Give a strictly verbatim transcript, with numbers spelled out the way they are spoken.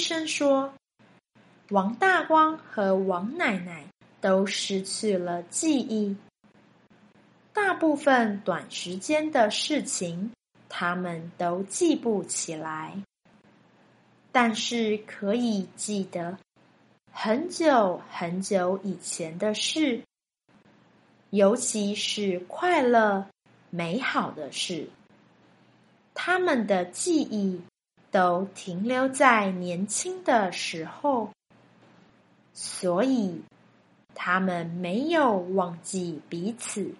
生说，王大光和王奶奶都失去了记忆，大部分短时间的事情他们都记不起来，但是可以记得很久很久以前的事，尤其是快乐美好的事。他们的记忆都停留在年轻的时候，所以他们没有忘记彼此。